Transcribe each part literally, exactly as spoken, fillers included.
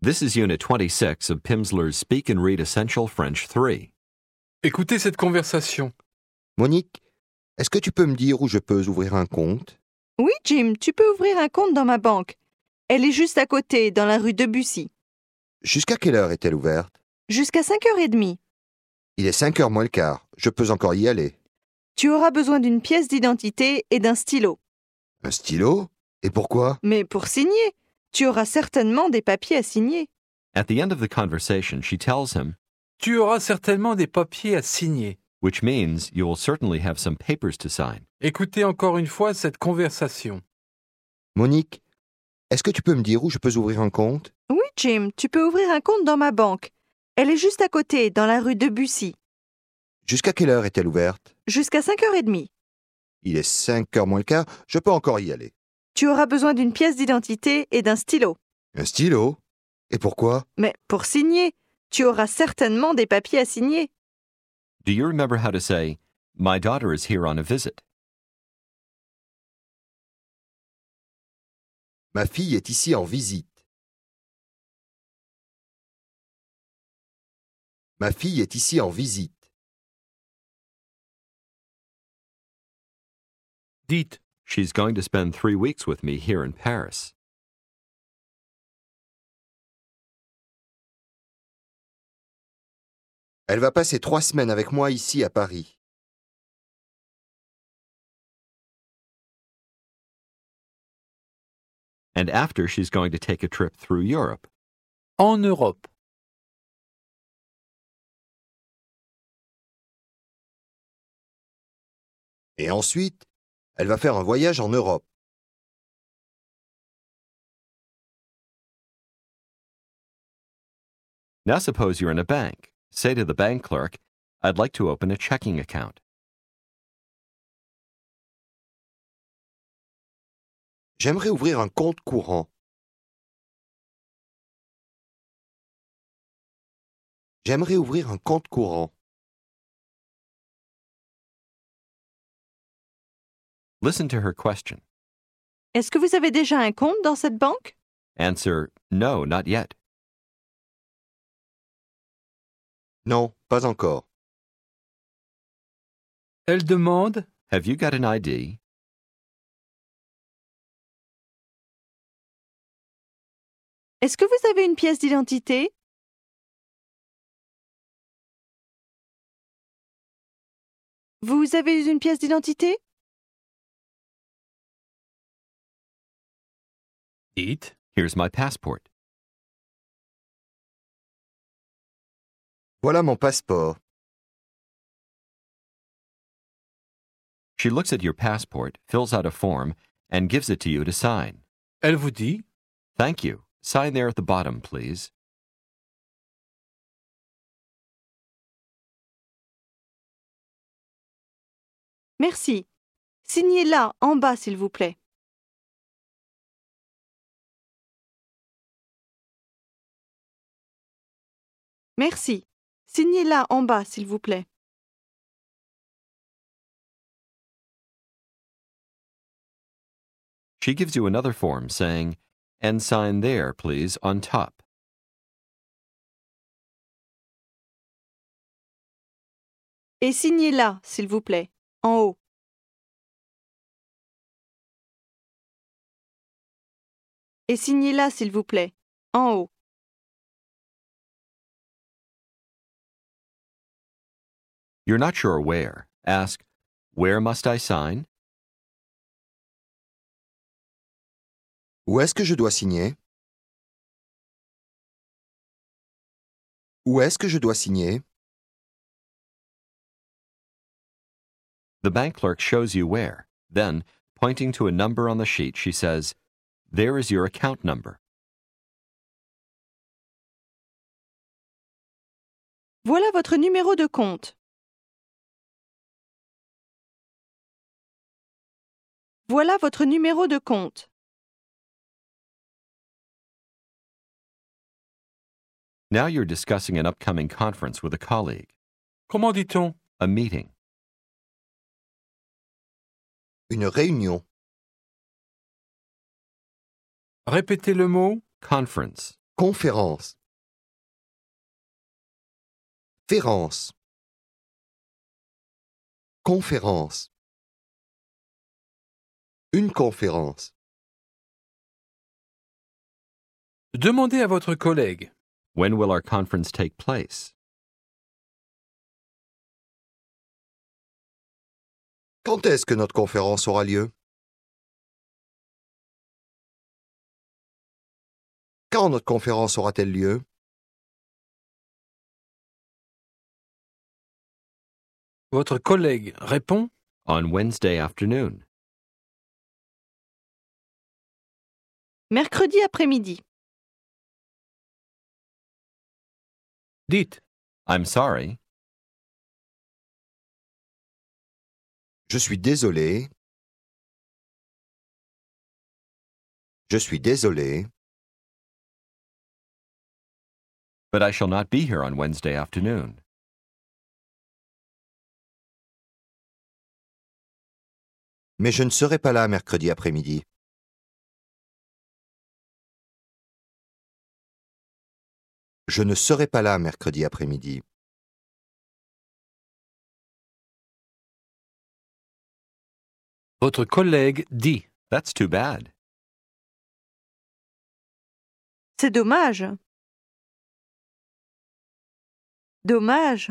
This is Unit twenty-six of Pimsleur's Speak and Read Essential French three. Écoutez cette conversation. Monique, est-ce que tu peux me dire où je peux ouvrir un compte? Oui, Jim, tu peux ouvrir un compte dans ma banque. Elle est juste à côté, dans la rue Debussy. Jusqu'à quelle heure est-elle ouverte? Jusqu'à cinq heures trente. Il est cinq heures moins le quart. Je peux encore y aller. Tu auras besoin d'une pièce d'identité et d'un stylo. Un stylo? Et pourquoi? Mais pour signer, tu auras certainement des papiers à signer. At the end of the conversation, she tells him, Tu auras certainement des papiers à signer. which means you will certainly have some papers to sign. Écoutez encore une fois cette conversation. Monique, est-ce que tu peux me dire où je peux ouvrir un compte? Oui, Jim, tu peux ouvrir un compte dans ma banque. Elle est juste à côté, dans la rue Debussy. Jusqu'à quelle heure est-elle ouverte? Jusqu'à cinq heures trente. Il est cinq heures moins le quart. Je peux encore y aller. Tu auras besoin d'une pièce d'identité et d'un stylo. Un stylo? Et pourquoi? Mais pour signer, tu auras certainement des papiers à signer. Do you remember how to say, My daughter is here on a visit? Ma fille est ici en visite. Ma fille est ici en visite. Dites, She's going to spend three weeks with me here in Paris. Elle va passer trois semaines avec moi ici à Paris. And after, she's going to take a trip through Europe. en Europe. Et ensuite, elle va faire un voyage en Europe. Now suppose you're in a bank. Say to the bank clerk, I'd like to open a checking account. J'aimerais ouvrir un compte courant. J'aimerais ouvrir un compte courant. Listen to her question. Est-ce que vous avez déjà un compte dans cette banque? Answer, no, not yet. Non, pas encore. Elle demande, Have you got an I D? Est-ce que vous avez une pièce d'identité? Vous avez une pièce d'identité? dites, Here's my passport. Voilà mon passeport. She looks at your passport, fills out a form, and gives it to you to sign. elle vous dit, Thank you. Sign there at the bottom, please. Merci. Signez là, en bas, s'il vous plaît. Merci. Signez là, en bas, s'il vous plaît. She gives you another form saying, and sign there, please, on top. Et signez là, s'il vous plaît, en haut. Et signez là, s'il vous plaît, en haut. You're not sure where. Ask, where must I sign? Où est-ce que je dois signer? Où est-ce que je dois signer? The bank clerk shows you where. Then, pointing to a number on the sheet, she says, There is your account number. Voilà votre numéro de compte. Voilà votre numéro de compte. Now you're discussing an upcoming conference with a colleague, comment dit-on? a meeting. Une réunion. Répétez le mot, Conference. Conférence. Férence. Conférence. Une conférence. Demandez à votre collègue. When will our conference take place? Quand est-ce que notre conférence aura lieu? Quand notre conférence aura-t-elle lieu? Votre collègue répond. On Wednesday afternoon. Mercredi après-midi. Dites. I'm sorry. Je suis désolé. Je suis désolé. But I shall not be here on Wednesday afternoon. Mais je ne serai pas là mercredi après-midi. Je ne serai pas là mercredi après-midi. Votre collègue dit. That's too bad. C'est dommage. Dommage.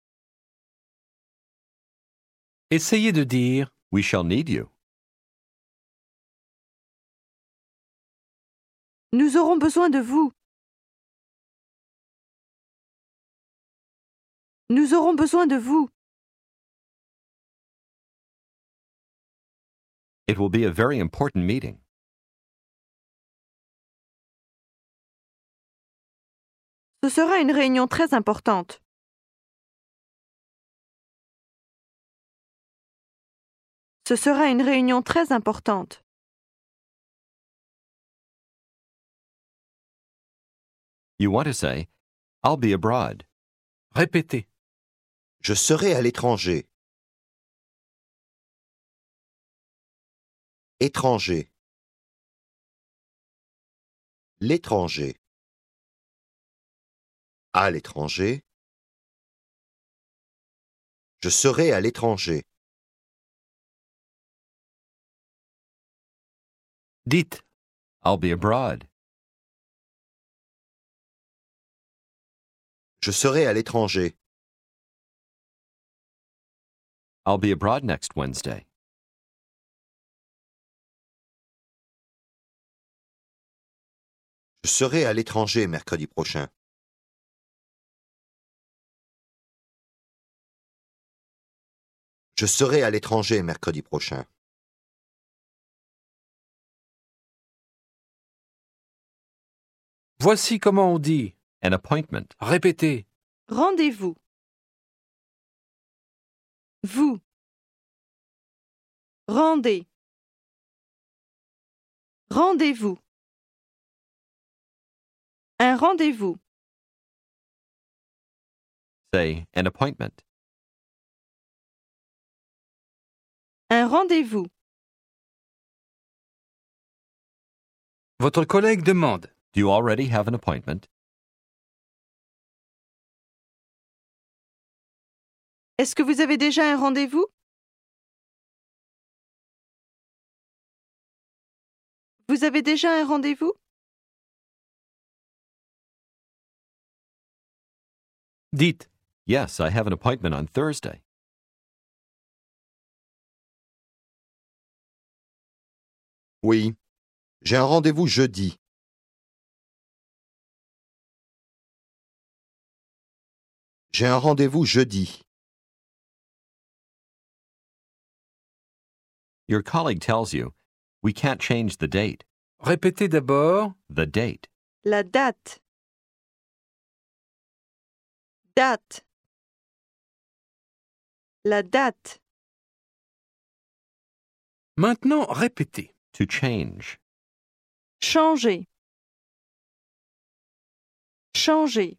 Essayez de dire. We shall need you. Nous aurons besoin de vous. Nous aurons besoin de vous. It will be a very important meeting. Ce sera une réunion très importante. Ce sera une réunion très importante. You want to say, I'll be abroad. Répétez. Je serai à l'étranger. Étranger. L'étranger. À l'étranger. Je serai à l'étranger. Dites. I'll be abroad. Je serai à l'étranger. I'll be abroad next Wednesday. Je serai à l'étranger mercredi prochain. Je serai à l'étranger mercredi prochain. Voici comment on dit. An appointment. Répétez. Rendez-vous. Vous. Rendez. Rendez-vous. Un rendez-vous. Say, an appointment. Un rendez-vous. Votre collègue demande. Do you already have an appointment? Est-ce que vous avez déjà un rendez-vous? Vous avez déjà un rendez-vous? Dites. Yes, I have an appointment on Thursday. Oui. J'ai un rendez-vous jeudi. J'ai un rendez-vous jeudi. Your colleague tells you, we can't change the date. Répétez d'abord. The date. La date. Date. La date. Maintenant, répétez. To change. Changer. Changer.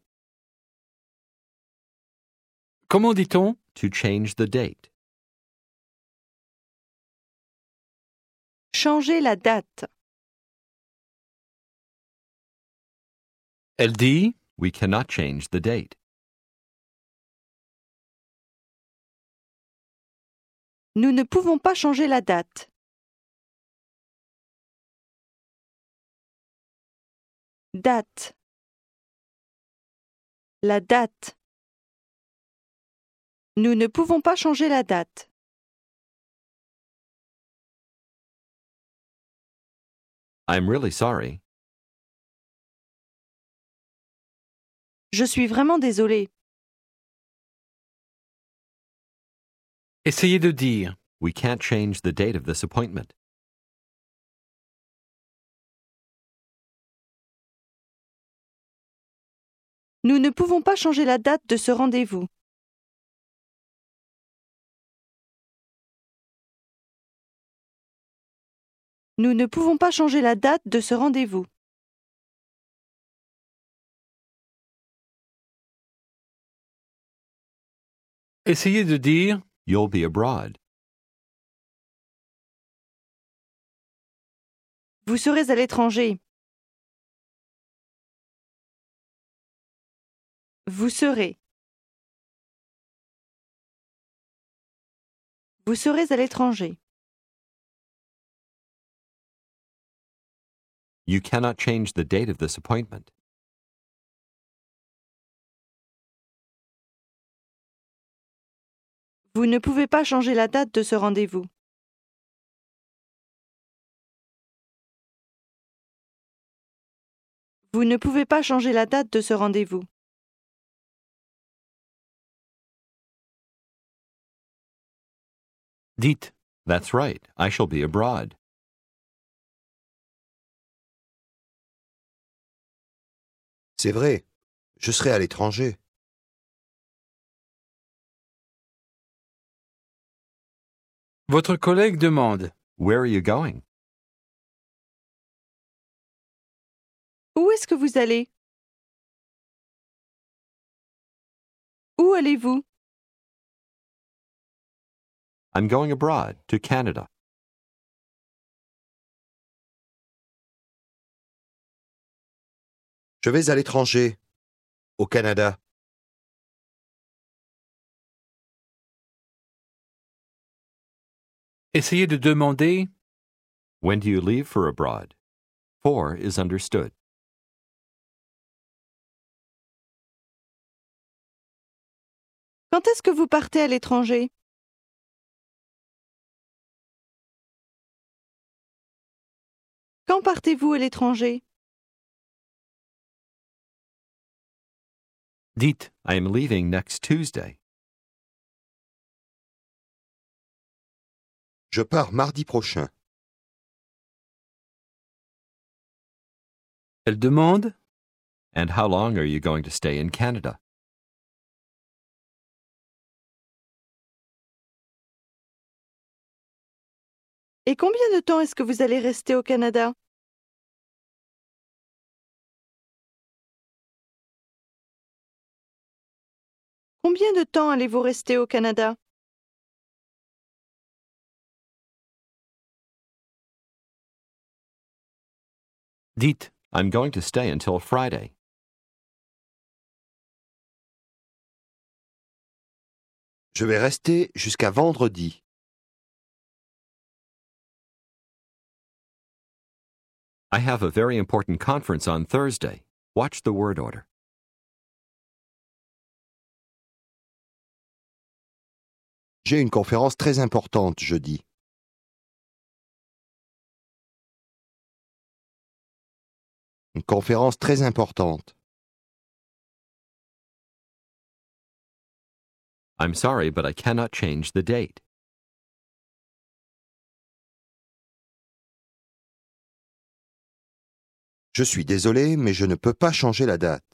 Comment dit-on? To change the date. Changer la date. Elle dit We cannot change the date. Nous ne pouvons pas changer la date. Date. La date. Nous ne pouvons pas changer la date. I'm really sorry. Je suis vraiment désolée. Essayez de dire. We can't change the date of this appointment. Nous ne pouvons pas changer la date de ce rendez-vous. Nous ne pouvons pas changer la date de ce rendez-vous. Essayez de dire. You'll be abroad. Vous serez à l'étranger. Vous serez. Vous serez à l'étranger. You cannot change the date of this appointment. Vous ne pouvez pas changer la date de ce rendez-vous. Vous ne pouvez pas changer la date de ce rendez-vous. Dites. That's right. I shall be abroad. C'est vrai, je serai à l'étranger. Votre collègue demande. Where are you going? Où est-ce que vous allez? Où allez-vous? I'm going abroad, to Canada. Je vais à l'étranger, au Canada. Essayez de demander. When do you leave for abroad? For is understood. Quand est-ce que vous partez à l'étranger? Quand partez-vous à l'étranger? Dites. I am leaving next Tuesday. Je pars mardi prochain. Elle demande. And how long are you going to stay in Canada? Et combien de temps est-ce que vous allez rester au Canada? Combien de temps allez-vous rester au Canada? Dites. I'm going to stay until Friday. Je vais rester jusqu'à vendredi. I have a very important conference on Thursday. Watch the word order. J'ai une conférence très importante jeudi. Une conférence très importante. I'm sorry, but I cannot change the date. Je suis désolé, mais je ne peux pas changer la date.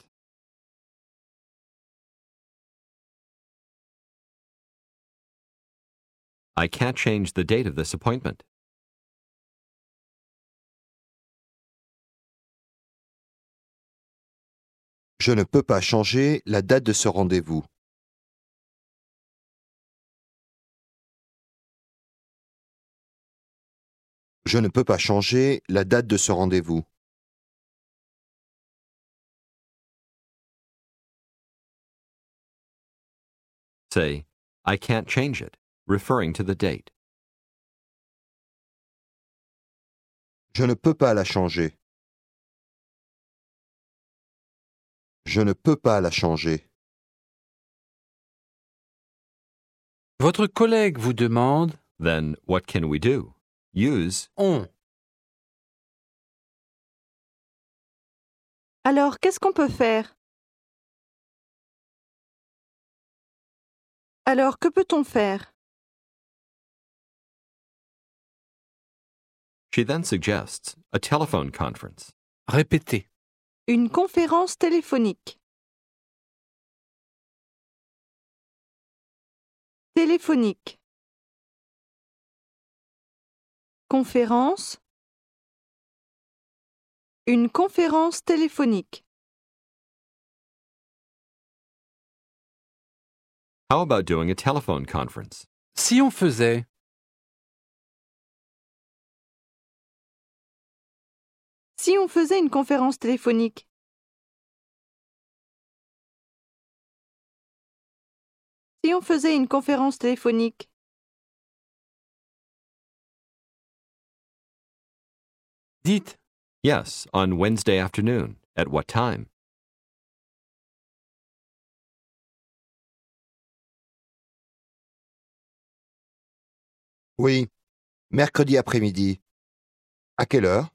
I can't change the date of this appointment. Je ne peux pas changer la date de ce rendez-vous. Je ne peux pas changer la date de ce rendez-vous. Say, I can't change it, referring to the date. Je ne peux pas la changer. Je ne peux pas la changer. Votre collègue vous demande Then what can we do? Use on. Alors, qu'est-ce qu'on peut faire? Alors, que peut-on faire? She then suggests a telephone conference. Répétez. Une conférence téléphonique. Téléphonique. Conférence. Une conférence téléphonique. How about doing a telephone conference? Si on faisait Si on faisait une conférence téléphonique. Si on faisait une conférence téléphonique. dites Yes, on Wednesday afternoon. At what time? Oui, mercredi après-midi. À quelle heure?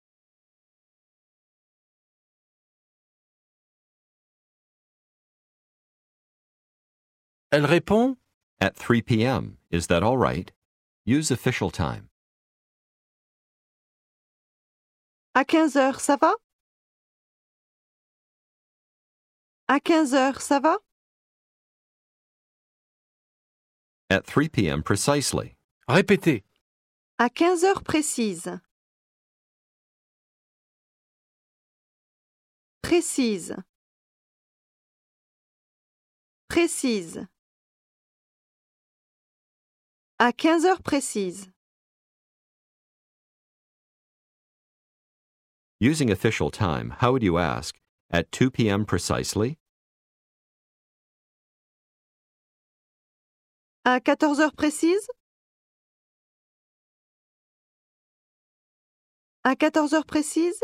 Elle répond At three p.m. Is that all right? Use official time. À quinze heures, ça va? À quinze heures, ça va? At three p.m. precisely. Répétez. À quinze heures précises. Précise. Précise. À quinze heures précises. Using official time, how would you ask? At two p.m. precisely? À quatorze heures précises? À quatorze heures précises?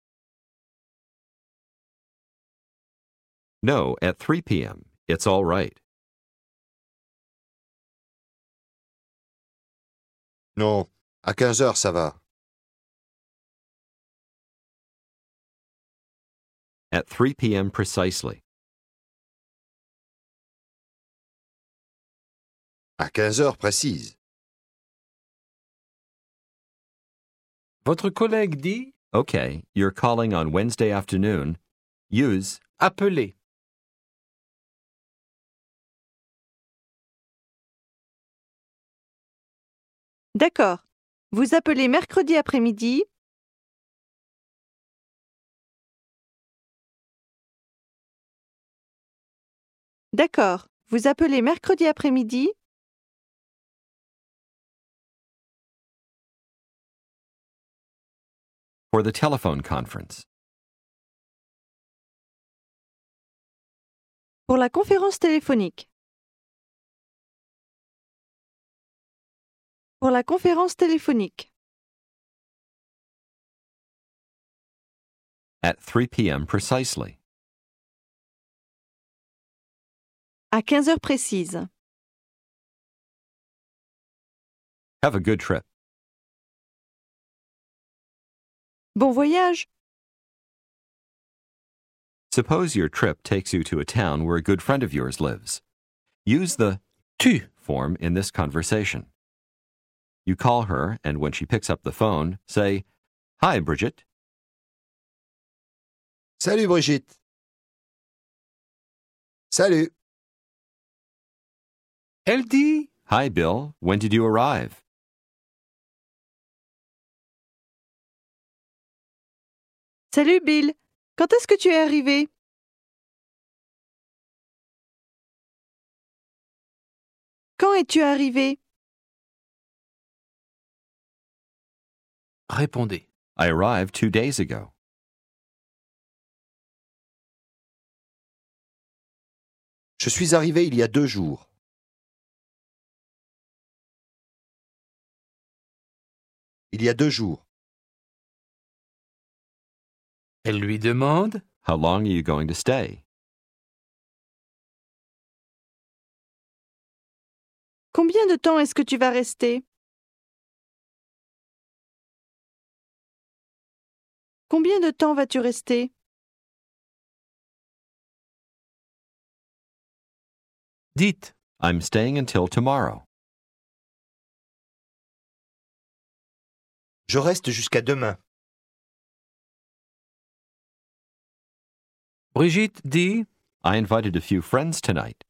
No, at three p.m. It's all right. Non, à quinze heures, ça va. At three p.m. precisely. À quinze heures précises. Votre collègue dit Okay, you're calling on Wednesday afternoon. Use appeler. D'accord. Vous appelez mercredi après-midi. D'accord. Vous appelez mercredi après-midi. for the telephone conference. Pour la conférence téléphonique. Pour la conférence téléphonique. At three p.m. precisely. À quinze heures précises. Have a good trip. Bon voyage. Suppose your trip takes you to a town where a good friend of yours lives. Use the Tu. form in this conversation. You call her, and when she picks up the phone, say, Hi, Bridget. Salut Brigitte. Salut. Elle dit Hi, Bill. When did you arrive? Salut Bill. Quand est-ce que tu es arrivé? Quand es-tu arrivé? répondez. I arrived two days ago. Je suis arrivé il y a deux jours. Il y a deux jours. Elle lui demande. How long are you going to stay? Combien de temps est-ce que tu vas rester? Combien de temps vas-tu rester? Dites. I'm staying until tomorrow. Je reste jusqu'à demain. Brigitte dit. I invited a few friends tonight.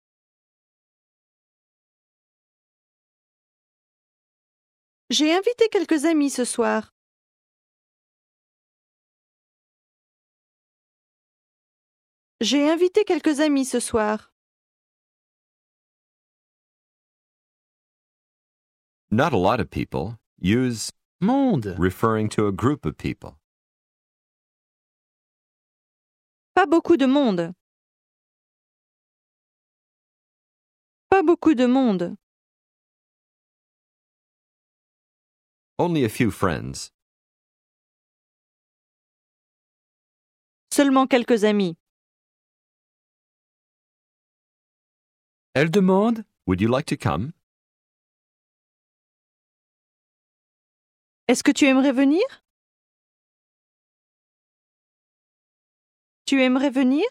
J'ai invité quelques amis ce soir. J'ai invité quelques amis ce soir. Not a lot of people. Use Monde. referring to a group of people. Pas beaucoup de monde. Pas beaucoup de monde. Only a few friends. Seulement quelques amis. Elle demande. Would you like to come? Est-ce que tu aimerais venir? Tu aimerais venir?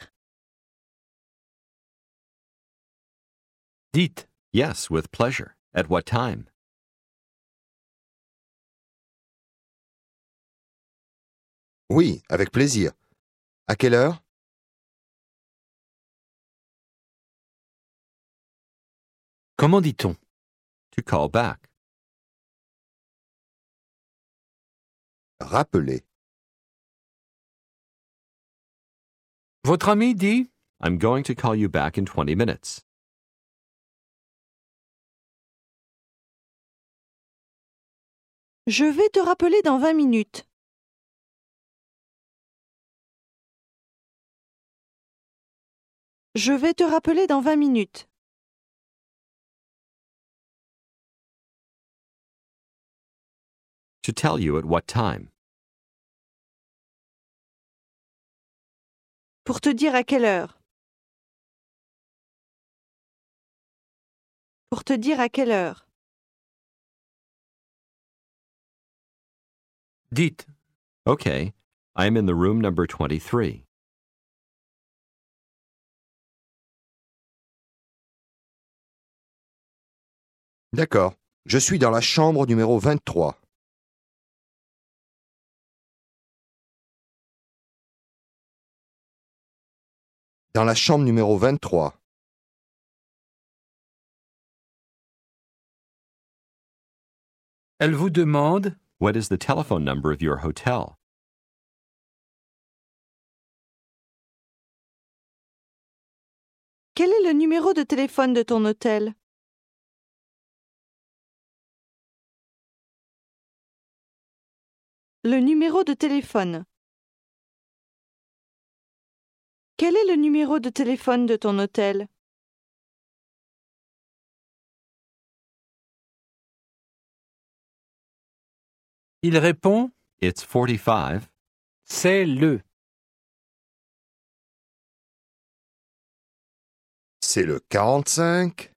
Dites. Yes, with pleasure. At what time? Oui, avec plaisir. À quelle heure? Comment dit-on? To call back. Rappeler. Votre ami dit. I'm going to call you back in twenty minutes. Je vais te rappeler dans vingt minutes. Je vais te rappeler dans vingt minutes. To tell you at what time. Pour te dire à quelle heure. Pour te dire à quelle heure. Dites. Okay, I am in the room number twenty-three. D'accord. Je suis dans la chambre numéro vingt-trois. Dans la chambre numéro vingt-trois. Elle vous demande. What is the telephone number of your hotel? Quel est le numéro de téléphone de ton hôtel? Le numéro de téléphone. Quel est le numéro de téléphone de ton hôtel? Il répond. It's forty-five. C'est le. C'est le quarante-cinq.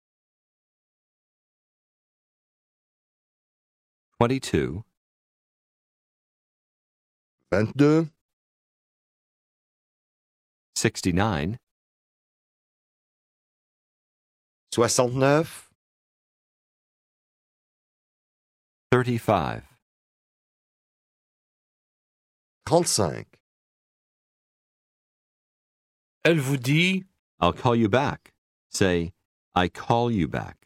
twenty-two. vingt-deux. sixty-nine. soixante-neuf. thirty-five. trente-cinq. Elle vous dit. I'll call you back. Say, I call you back.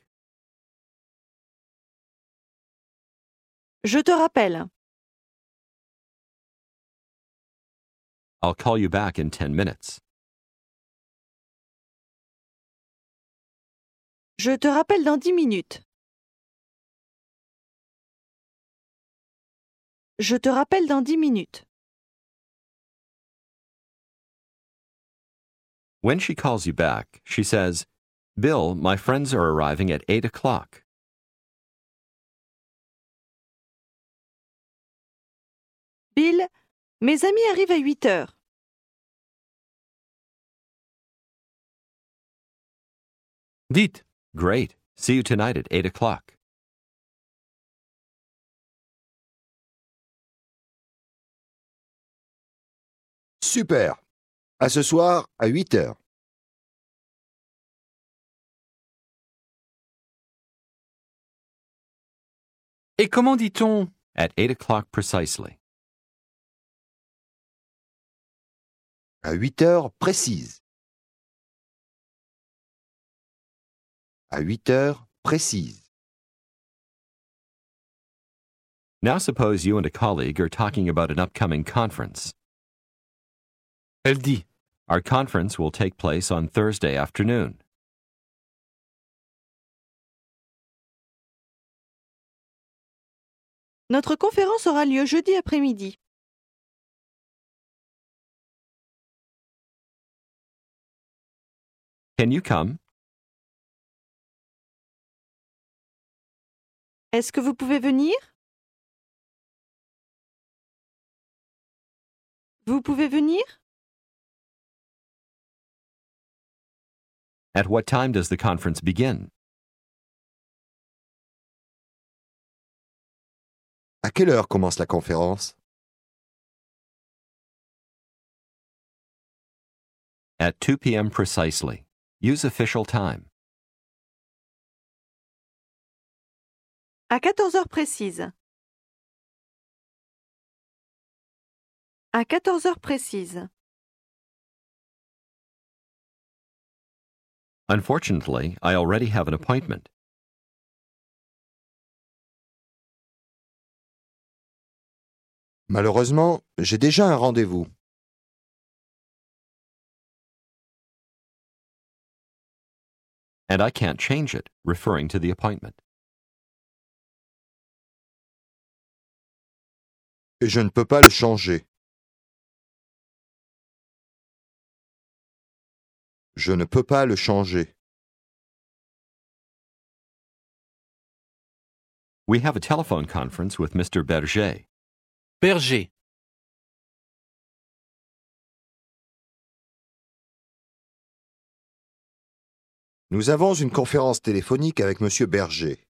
Je te rappelle. I'll call you back in ten minutes. Je te rappelle dans dix minutes. Je te rappelle dans dix minutes. When she calls you back, she says, Bill, my friends are arriving at eight o'clock. Bill, mes amis arrivent à huit heures. Dites, Great. See you tonight at eight o'clock. Super. À ce soir, à huit heures. et comment dit-on At eight o'clock precisely. À huit heures précises. À huit heures précises. Now suppose you and a colleague are talking about an upcoming conference. Elle dit, Our conference will take place on Thursday afternoon. Notre conférence aura lieu jeudi après-midi. Can you come? Est-ce que vous pouvez venir? Vous pouvez venir? At what time does the conference begin? À quelle heure commence la conférence? At two p.m. precisely. Use official time. À quatorze heures précises. À quatorze heures précises. Unfortunately, I already have an appointment. Malheureusement, j'ai déjà un rendez-vous. And I can't change it, referring to the appointment. Et je ne peux pas le changer. Je ne peux pas le changer. We have a telephone conference with Mister Berger. berger, Nous avons une conférence téléphonique avec Monsieur Berger.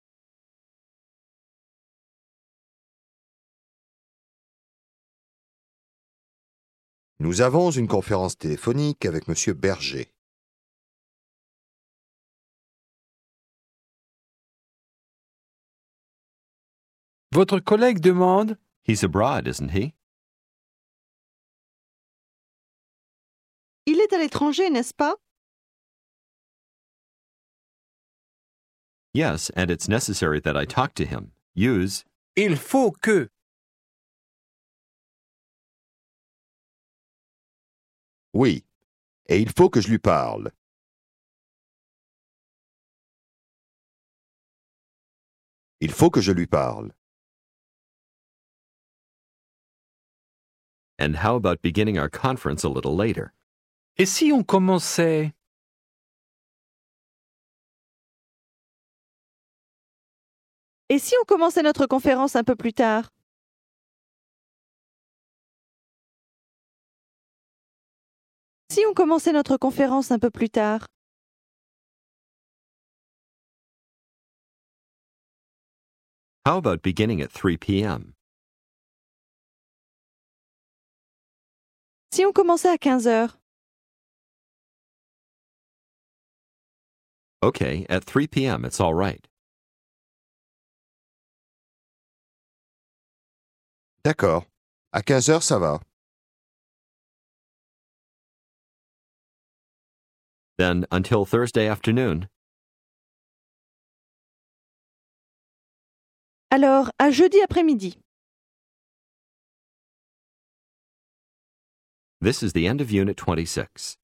Nous avons une conférence téléphonique avec Monsieur Berger. votre collègue demande, He's abroad, isn't he? Il est à l'étranger, n'est-ce pas? Yes, and it's necessary that I talk to him. Use il faut que, Oui, et il faut que je lui parle. Il faut que je lui parle. And how about beginning our conference a little later? et si on commençait Et si on commençait notre conférence un peu plus tard? Si on commençait notre conférence un peu plus tard? How about beginning at three p.m.? Si on commençait à quinze heures? Okay, at three p.m. it's all right. D'accord. À quinze heures, ça va. Then, until Thursday afternoon, Alors, à jeudi après-midi. this is the end of Unit twenty-six.